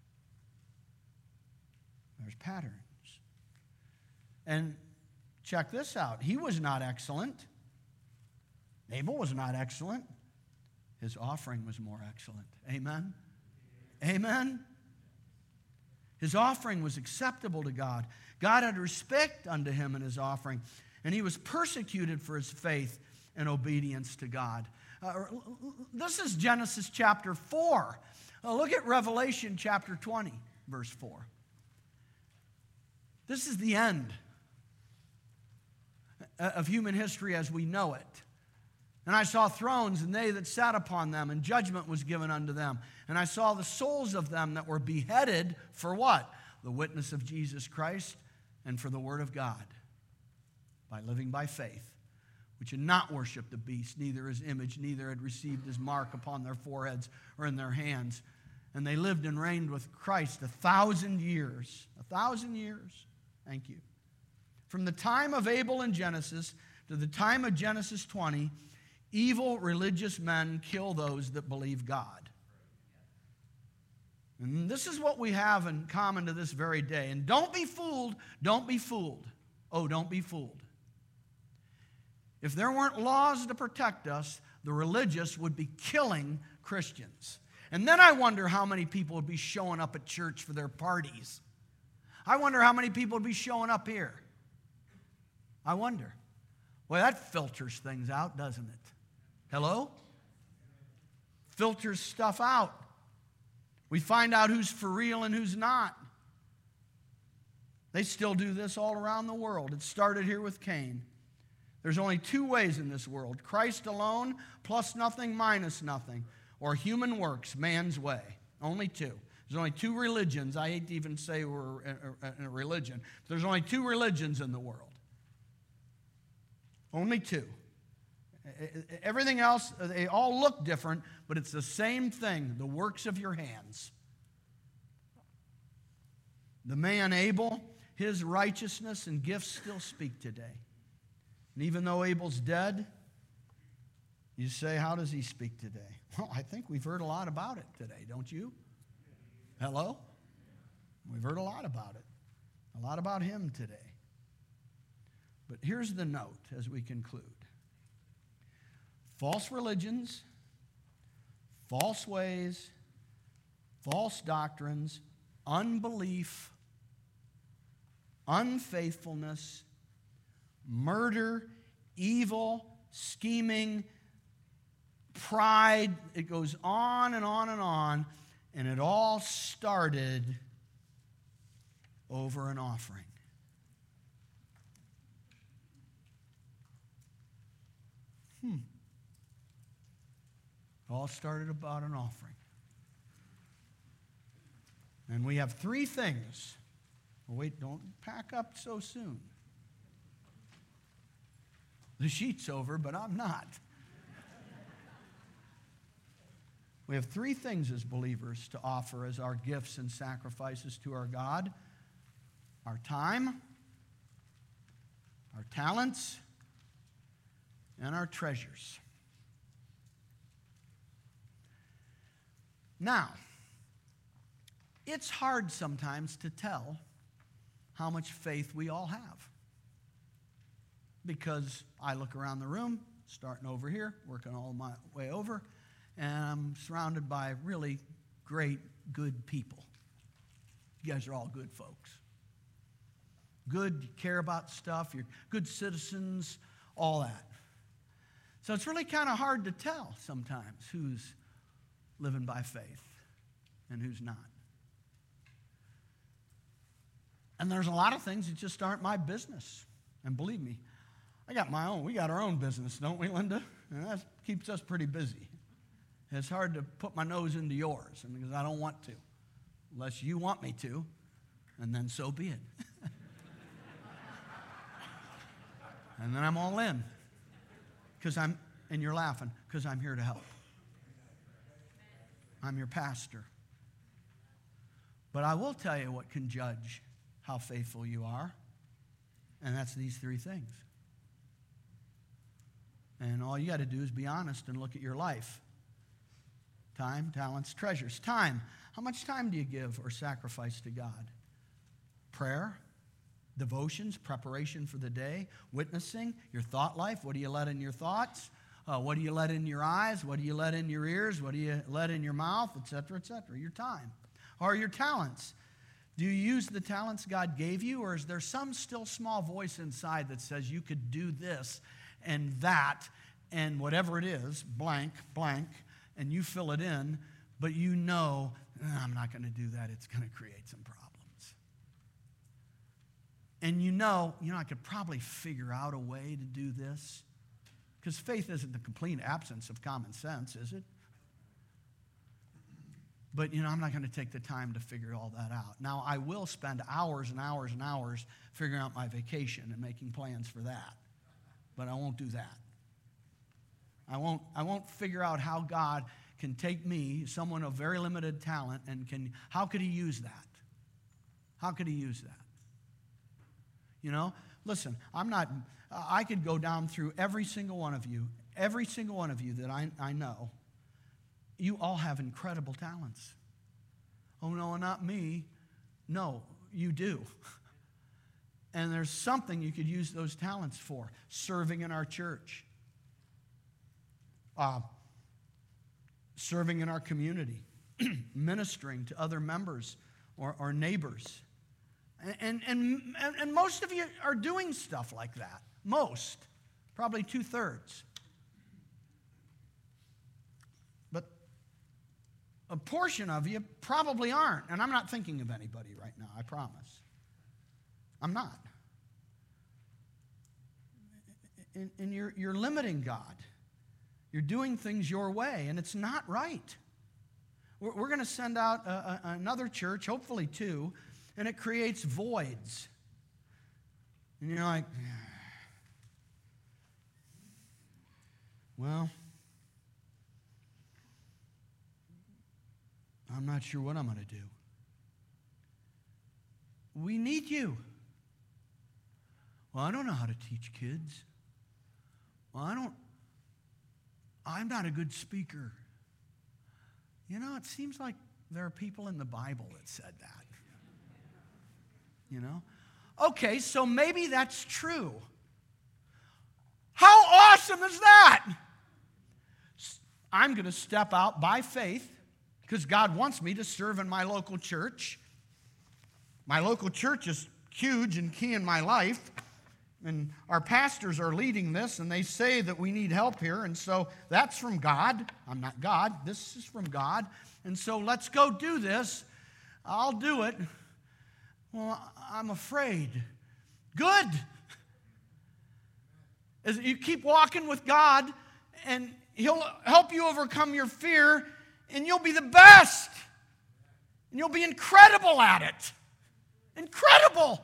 There's patterns. And check this out. He was not excellent. Abel was not excellent. His offering was more excellent. Amen? Amen? His offering was acceptable to God. God had respect unto him in his offering, and he was persecuted for his faith and obedience to God. Uh, this is Genesis chapter four. Uh, look at Revelation chapter twenty, verse four. This is the end of human history as we know it. And I saw thrones, and they that sat upon them, and judgment was given unto them. And I saw the souls of them that were beheaded for what? The witness of Jesus Christ and for the word of God, by living by faith, which had not worshipped the beast, neither his image, neither had received his mark upon their foreheads or in their hands. And they lived and reigned with Christ a thousand years. A thousand years. Thank you. From the time of Abel in Genesis to the time of Genesis twenty, evil religious men kill those that believe God. And this is what we have in common to this very day. And don't be fooled. Don't be fooled. Oh, don't be fooled. If there weren't laws to protect us, the religious would be killing Christians. And then I wonder how many people would be showing up at church for their parties. I wonder how many people would be showing up here. I wonder. Well, that filters things out, doesn't it? Hello? Filters stuff out. We find out who's for real and who's not. They still do this all around the world. It started here with Cain. There's only two ways in this world: Christ alone, plus nothing, minus nothing, or human works, man's way. Only two. There's only two religions. I hate to even say we're in a religion. There's only two religions in the world. Only two. Everything else, they all look different, but it's the same thing, the works of your hands. The man Abel, his righteousness and gifts still speak today. And even though Abel's dead, you say, how does he speak today? Well, I think we've heard a lot about it today, don't you? Hello? We've heard a lot about it. A lot about him today. But here's the note as we conclude. False religions, false ways, false doctrines, unbelief, unfaithfulness, murder, evil, scheming, pride. It goes on and on and on. And it all started over an offering. Hmm. It all started about an offering. And we have three things. Well, wait, don't pack up so soon. The sheet's over, but I'm not. We have three things as believers to offer as our gifts and sacrifices to our God: our time, our talents, and our treasures. Now, it's hard sometimes to tell how much faith we all have, because I look around the room, starting over here, working all my way over, and I'm surrounded by really great, good people. You guys are all good folks. Good, you care about stuff, you're good citizens, all that. So it's really kind of hard to tell sometimes who's living by faith and who's not. And there's a lot of things that just aren't my business. And believe me, I got my own. We got our own business, don't we, Linda? And that keeps us pretty busy. It's hard to put my nose into yours because I don't want to. Unless you want me to, and then so be it. And then I'm all in. Because I'm, and you're laughing, because I'm here to help. I'm your pastor. But I will tell you what can judge how faithful you are, and that's these three things. And all you got to do is be honest and look at your life. Time, talents, treasures. Time. How much time do you give or sacrifice to God? Prayer, devotions, preparation for the day, witnessing, your thought life. What do you let in your thoughts? Uh, what do you let in your eyes? What do you let in your ears? What do you let in your mouth? Et cetera, et cetera. Your time. Or your talents. Do you use the talents God gave you, or is there some still small voice inside that says you could do this and that and whatever it is, blank, blank, and you fill it in, but you know, I'm not going to do that. It's going to create some problems. And you know, you know, I could probably figure out a way to do this. Because faith isn't the complete absence of common sense, is it? But, you know, I'm not going to take the time to figure all that out. Now, I will spend hours and hours and hours figuring out my vacation and making plans for that. But I won't do that. I won't, I won't figure out how God can take me, someone of very limited talent, and can, how could he use that? How could he use that? You know, listen, I'm not, I could go down through every single one of you, every single one of you that I, I know. You all have incredible talents. Oh, no, not me. No, you do. And there's something you could use those talents for. Serving in our church. Uh, serving in our community. Ministering to other members or, or neighbors. And, and, and, and most of you are doing stuff like that. Most. Probably two-thirds. But a portion of you probably aren't. And I'm not thinking of anybody right now, I promise. I'm not. And, and you're, you're limiting God. You're doing things your way, and it's not right. We're, we're going to send out a, a, another church, hopefully two, and it creates voids. And you're like, well, I'm not sure what I'm going to do. We need you. Well, I don't know how to teach kids. Well, I don't, I'm not a good speaker. You know, it seems like there are people in the Bible that said that. You know? Okay, so maybe that's true. How awesome is that? I'm going to step out by faith because God wants me to serve in my local church. My local church is huge and key in my life. And our pastors are leading this, and they say that we need help here. And so that's from God. I'm not God. This is from God. And so let's go do this. I'll do it. Well, I'm afraid. Good. As you keep walking with God, and He'll help you overcome your fear, and you'll be the best. And you'll be incredible at it. Incredible.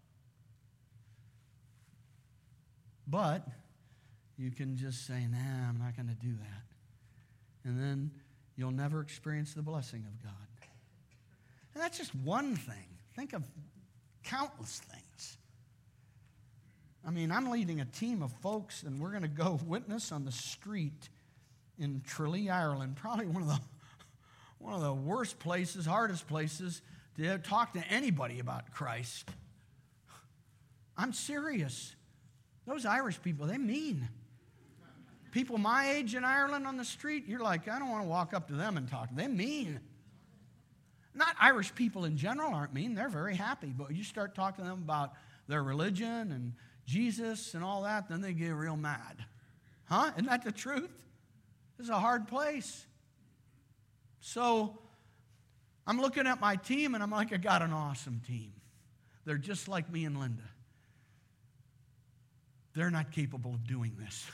But you can just say, nah, I'm not going to do that. And then you'll never experience the blessing of God. And that's just one thing. Think of countless things. I mean, I'm leading a team of folks, and we're going to go witness on the street in Tralee, Ireland, probably one of the one of the worst places, hardest places to talk to anybody about Christ. I'm serious. Those Irish people, they mean. People my age in Ireland on the street, you're like, I don't want to walk up to them and talk. They mean. Not Irish people in general aren't mean. They're very happy. But you start talking to them about their religion and Jesus and all that, then they get real mad. Huh? Isn't that the truth? This is a hard place. So I'm looking at my team, and I'm like, I got an awesome team. They're just like me and Linda. They're not capable of doing this.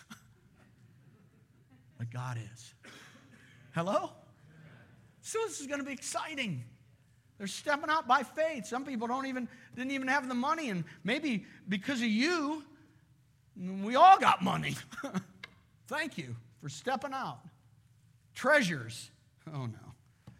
But God is. Hello? So this is going to be exciting. They're stepping out by faith. Some people don't even didn't even have the money, and maybe because of you, we all got money. Thank you for stepping out. Treasures. Oh no.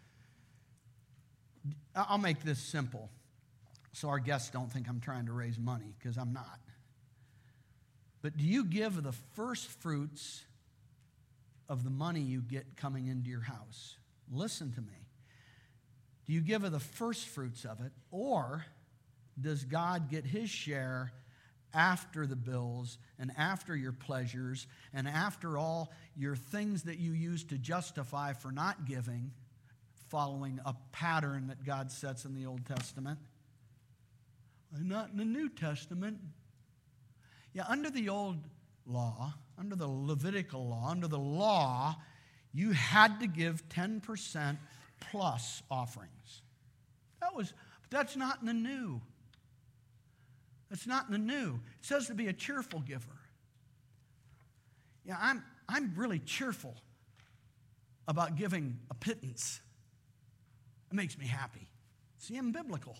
I'll make this simple so our guests don't think I'm trying to raise money, because I'm not. But do you give the first fruits of the money you get coming into your house? Listen to me. Do you give of the first fruits of it, or does God get his share after the bills and after your pleasures and after all your things that you use to justify for not giving, following a pattern that God sets in the Old Testament? Not in the New Testament. Yeah, under the old law, under the Levitical law, under the law, you had to give ten percent plus offerings. That was, but that's not in the new. That's not in the new. It says to be a cheerful giver. Yeah, I'm, I'm really cheerful about giving a pittance. It makes me happy. See, I'm biblical.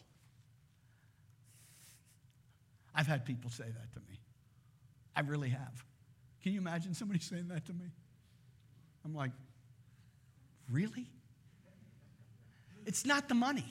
I've had people say that to me. I really have. Can you imagine somebody saying that to me? I'm like, really? It's not the money.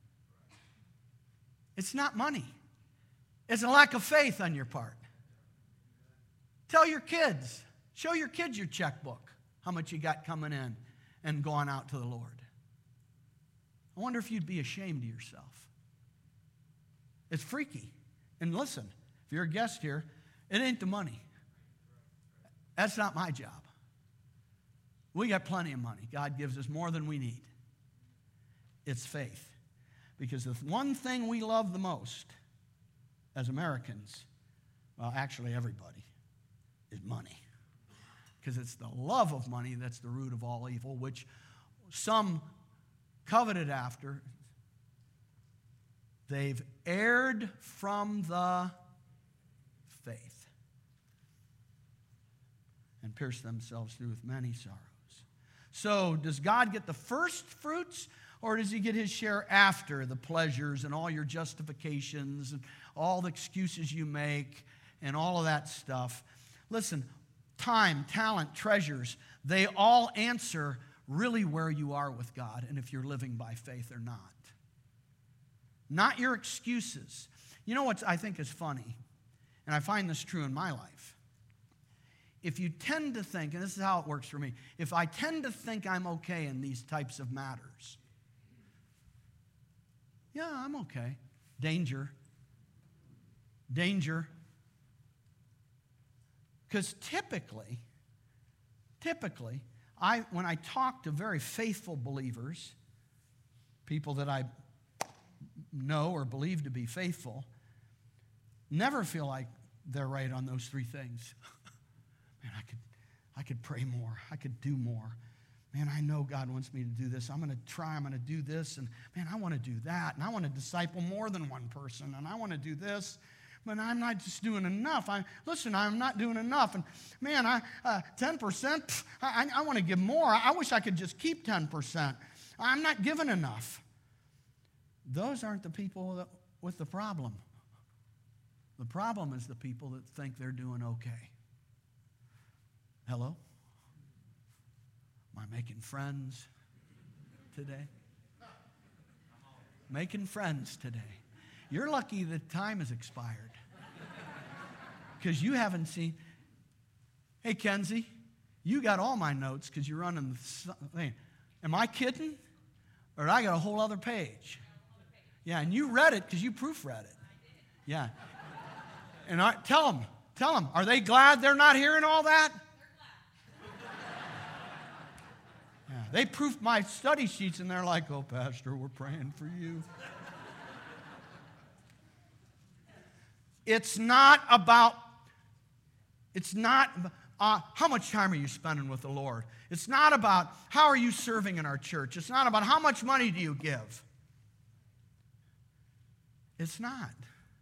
It's not money. It's a lack of faith on your part. Tell your kids, show your kids your checkbook, how much you got coming in and going out to the Lord. I wonder if you'd be ashamed of yourself. It's freaky. And listen, if you're a guest here, it ain't the money. That's not my job. We got plenty of money. God gives us more than we need. It's faith. Because the one thing we love the most as Americans, well, actually everybody, is money. Because it's the love of money that's the root of all evil, which some coveted after. They've erred from the faith and pierced themselves through with many sorrows. So does God get the first fruits, or does he get his share after the pleasures and all your justifications and all the excuses you make and all of that stuff? Listen, time, talent, treasures, they all answer really where you are with God and if you're living by faith or not. Not your excuses. You know what I think is funny, and I find this true in my life. If you tend to think, and this is how it works for me, if I tend to think I'm okay in these types of matters, yeah, I'm okay. Danger. Danger. Because typically, typically, I when I talk to very faithful believers, people that I know or believe to be faithful, never feel like they're right on those three things. Man, I could, I could pray more. I could do more. Man, I know God wants me to do this. I'm going to try. I'm going to do this. And man, I want to do that. And I want to disciple more than one person. And I want to do this. But I'm not just doing enough. I Listen, I'm not doing enough. And man, I uh, ten percent, pff, I, I want to give more. I wish I could just keep ten percent. I'm not giving enough. Those aren't the people that, with the problem. The problem is the people that think they're doing okay. Hello? Am I making friends today? Making friends today. You're lucky that time has expired. Because you haven't seen. Hey, Kenzie, you got all my notes because you're running the thing. Am I kidding? Or I got a whole other page? Yeah, and you read it because you proofread it. Yeah. And I, tell them, tell them, are they glad they're not hearing all that? Yeah, they proofed my study sheets and they're like, oh, Pastor, we're praying for you. It's not about, it's not, uh, how much time are you spending with the Lord? It's not about how are you serving in our church. It's not about how much money do you give. It's not.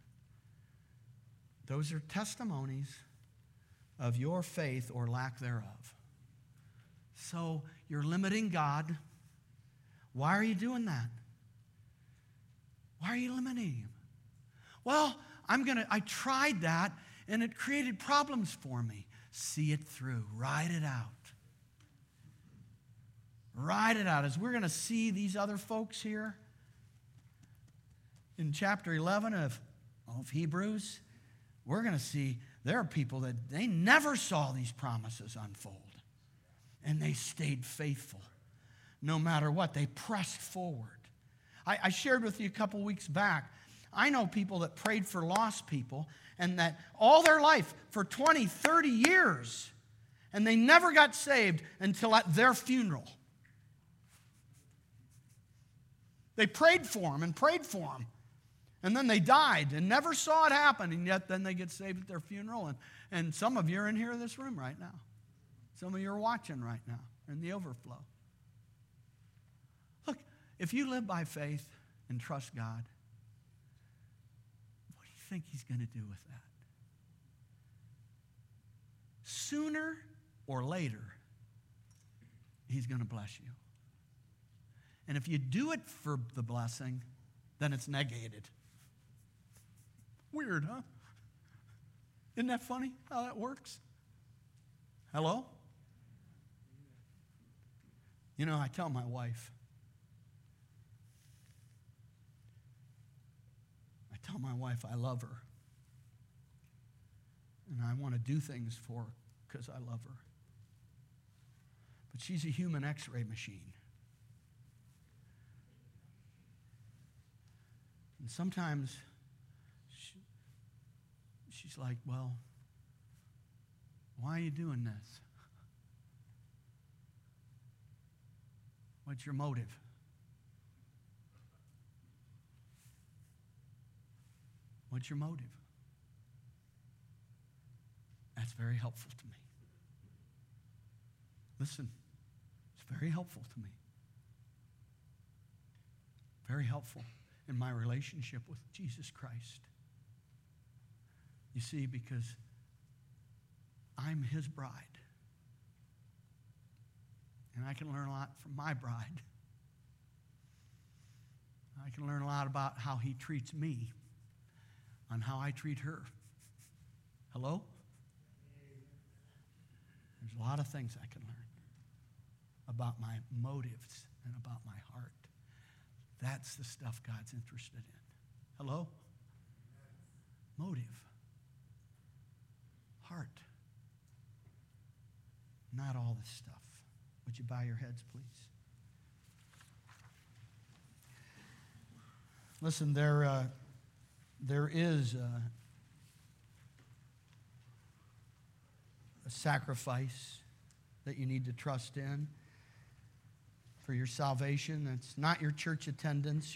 Those are testimonies of your faith or lack thereof. So you're limiting God. Why are you doing that? Why are you limiting Him? Well, I'm gonna, I tried that and it created problems for me. See it through. Ride it out. Ride it out. As we're going to see these other folks here in chapter eleven of, of Hebrews, we're going to see there are people that they never saw these promises unfold. And they stayed faithful. No matter what, they pressed forward. I, I shared with you a couple weeks back, I know people that prayed for lost people and that all their life, for twenty, thirty years, and they never got saved until at their funeral. They prayed for them and prayed for them. And then they died and never saw it happen, and yet then they get saved at their funeral. And, and some of you are in here in this room right now. Some of you are watching right now in the overflow. Look, if you live by faith and trust God, what do you think He's going to do with that? Sooner or later, He's going to bless you. And if you do it for the blessing, then it's negated. Weird, huh? Isn't that funny how that works? Hello? You know, I tell my wife, I tell my wife I love her. And I want to do things for her because I love her. But she's a human x-ray machine. And sometimes she, she's like, well, why are you doing this? What's your motive? What's your motive? That's very helpful to me. Listen, it's very helpful to me. Very helpful in my relationship with Jesus Christ. You see, because I'm His bride. And I can learn a lot from my bride. I can learn a lot about how He treats me and how I treat her. Hello? There's a lot of things I can learn about my motives and about my heart. That's the stuff God's interested in. Hello? Motive. Heart. Not all this stuff. Would you bow your heads, please? Listen, there, uh, there is a, a sacrifice that you need to trust in for your salvation. It's not your church attendance.